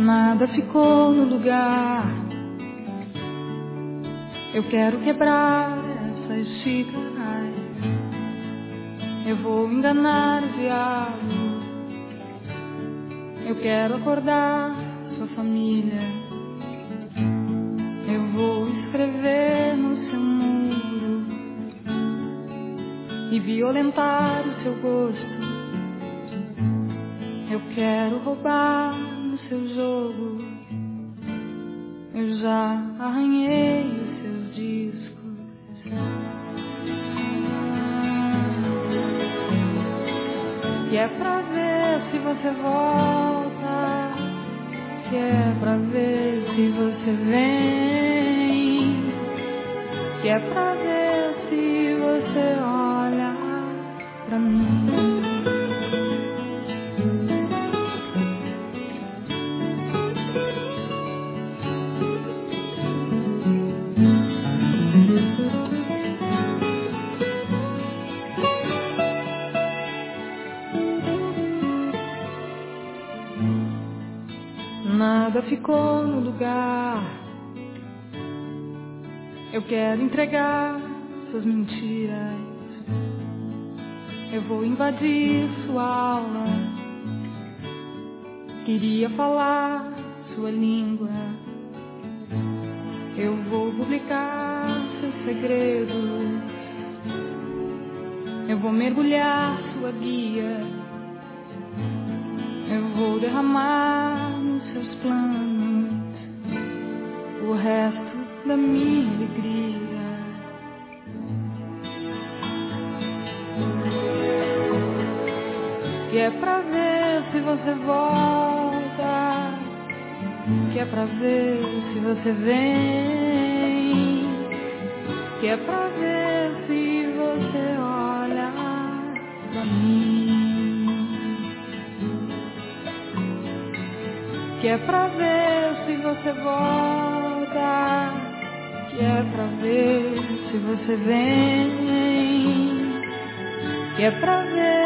Nada ficou no lugar. Eu quero quebrar essas xícaras. Eu vou enganar o diabo. Eu quero acordar sua família. Eu vou escrever no seu muro e violentar o seu gosto. Eu quero roubar no seu jogo. Eu já arranhei os seus discos. Que é pra ver se você volta. Que é pra ver se você vem. Que é pra ver se você olha pra mim. Nada ficou no lugar. Eu quero entregar suas mentiras. Eu vou invadir sua aula. Queria falar sua língua. Eu vou publicar seus segredos. Eu vou mergulhar sua guia. Eu vou derramar nos seus planos o resto da minha alegria. Que é pra ver se você volta. Que é pra ver se você vem. Que é pra ver se você olha pra mim. Que é pra ver se você volta. Que é pra ver se você vem. Que é pra ver